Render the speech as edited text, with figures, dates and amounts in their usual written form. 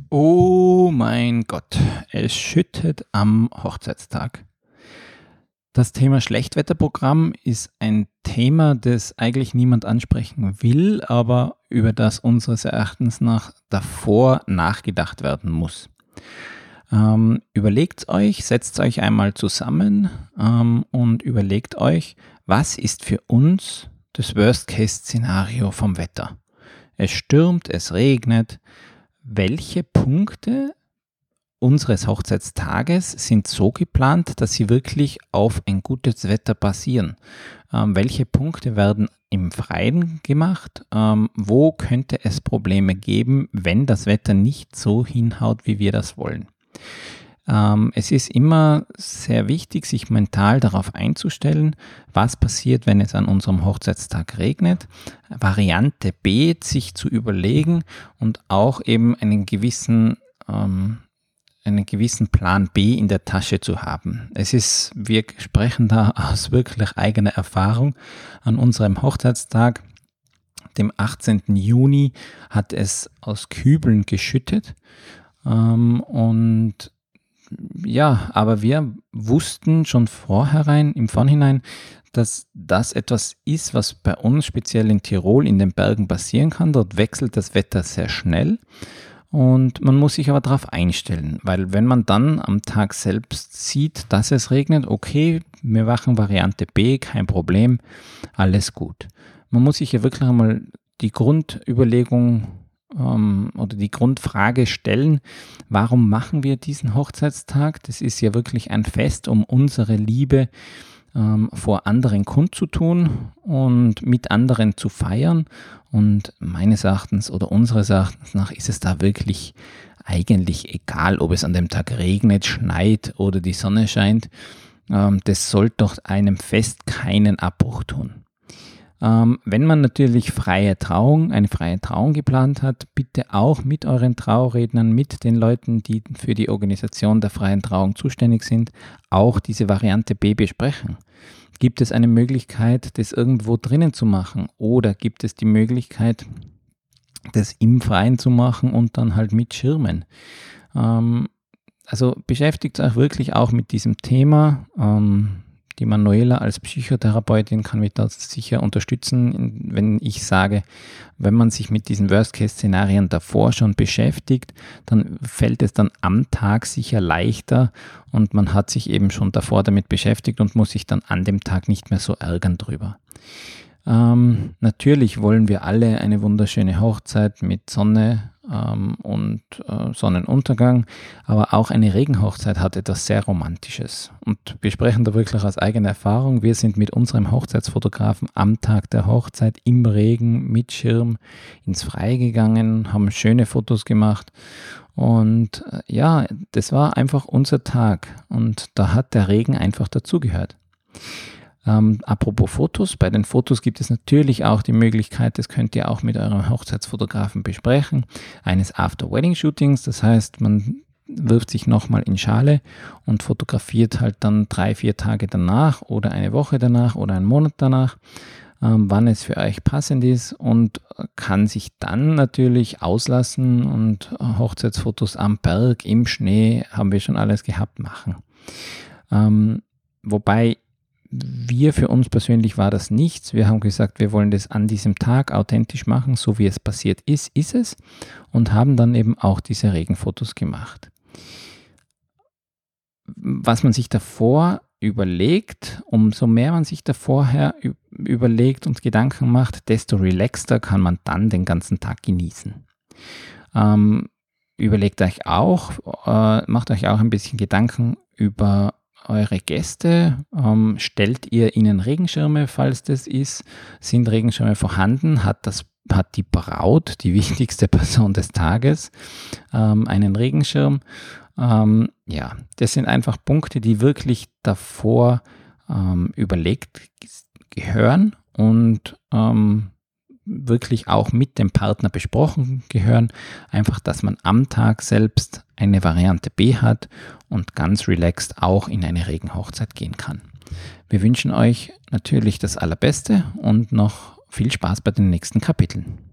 Oh mein Gott, es schüttet am Hochzeitstag. Das Thema Schlechtwetterprogramm ist ein Thema, das eigentlich niemand ansprechen will, aber über das unseres Erachtens nach davor nachgedacht werden muss. Überlegt euch, setzt euch einmal zusammen und überlegt euch, was ist für uns das Worst-Case-Szenario vom Wetter? Es stürmt, es regnet. Welche Punkte unseres Hochzeitstages sind so geplant, dass sie wirklich auf ein gutes Wetter basieren? Welche Punkte werden im Freien gemacht? Wo könnte es Probleme geben, wenn das Wetter nicht so hinhaut, wie wir das wollen? Es ist immer sehr wichtig, sich mental darauf einzustellen, was passiert, wenn es an unserem Hochzeitstag regnet. Variante B, sich zu überlegen und auch eben einen gewissen Plan B in der Tasche zu haben. Wir sprechen da aus wirklich eigener Erfahrung. An unserem Hochzeitstag, dem 18. Juni, hat es aus Kübeln geschüttet aber wir wussten schon im Vorhinein, dass das etwas ist, was bei uns speziell in Tirol in den Bergen passieren kann. Dort wechselt das Wetter sehr schnell und man muss sich aber darauf einstellen, weil wenn man dann am Tag selbst sieht, dass es regnet, okay, wir machen Variante B, kein Problem, alles gut. Man muss sich ja wirklich einmal die Grundüberlegung oder die Grundfrage stellen, warum machen wir diesen Hochzeitstag? Das ist ja wirklich ein Fest, um unsere Liebe vor anderen kundzutun und mit anderen zu feiern. Und meines Erachtens oder unseres Erachtens nach ist es da wirklich eigentlich egal, ob es an dem Tag regnet, schneit oder die Sonne scheint. Das soll doch einem Fest keinen Abbruch tun. Wenn man natürlich eine freie Trauung geplant hat, bitte auch mit euren Traurednern, mit den Leuten, die für die Organisation der freien Trauung zuständig sind, auch diese Variante B besprechen. Gibt es eine Möglichkeit, das irgendwo drinnen zu machen oder gibt es die Möglichkeit, das im Freien zu machen und dann halt mit Schirmen? Also beschäftigt euch wirklich auch mit diesem Thema. Die Manuela als Psychotherapeutin kann mich da sicher unterstützen, wenn ich sage, wenn man sich mit diesen Worst-Case-Szenarien davor schon beschäftigt, dann fällt es dann am Tag sicher leichter und man hat sich eben schon davor damit beschäftigt und muss sich dann an dem Tag nicht mehr so ärgern drüber. Natürlich wollen wir alle eine wunderschöne Hochzeit mit Sonne und Sonnenuntergang, aber auch eine Regenhochzeit hat etwas sehr Romantisches. Und wir sprechen da wirklich aus eigener Erfahrung. Wir sind mit unserem Hochzeitsfotografen am Tag der Hochzeit im Regen mit Schirm ins Freie gegangen, haben schöne Fotos gemacht und das war einfach unser Tag und da hat der Regen einfach dazugehört. Apropos Fotos, bei den Fotos gibt es natürlich auch die Möglichkeit, das könnt ihr auch mit eurem Hochzeitsfotografen besprechen, eines After-Wedding-Shootings, das heißt, man wirft sich nochmal in Schale und fotografiert halt dann 3-4 Tage danach oder eine Woche danach oder einen Monat danach, wann es für euch passend ist und kann sich dann natürlich auslassen und Hochzeitsfotos am Berg, im Schnee, haben wir schon alles gehabt, machen. Wobei für uns persönlich war das nichts. Wir haben gesagt, wir wollen das an diesem Tag authentisch machen, so wie es passiert ist es und haben dann eben auch diese Regenfotos gemacht. Was man sich davor überlegt, umso mehr man sich vorher überlegt und Gedanken macht, desto relaxter kann man dann den ganzen Tag genießen. Macht euch auch ein bisschen Gedanken über eure Gäste, stellt ihr ihnen Regenschirme, falls das ist? Sind Regenschirme vorhanden? Hat die Braut, die wichtigste Person des Tages, einen Regenschirm? Das sind einfach Punkte, die wirklich davor überlegt gehören und wirklich auch mit dem Partner besprochen gehören. Einfach, dass man am Tag selbst eine Variante B hat und ganz relaxed auch in eine Regenhochzeit gehen kann. Wir wünschen euch natürlich das Allerbeste und noch viel Spaß bei den nächsten Kapiteln.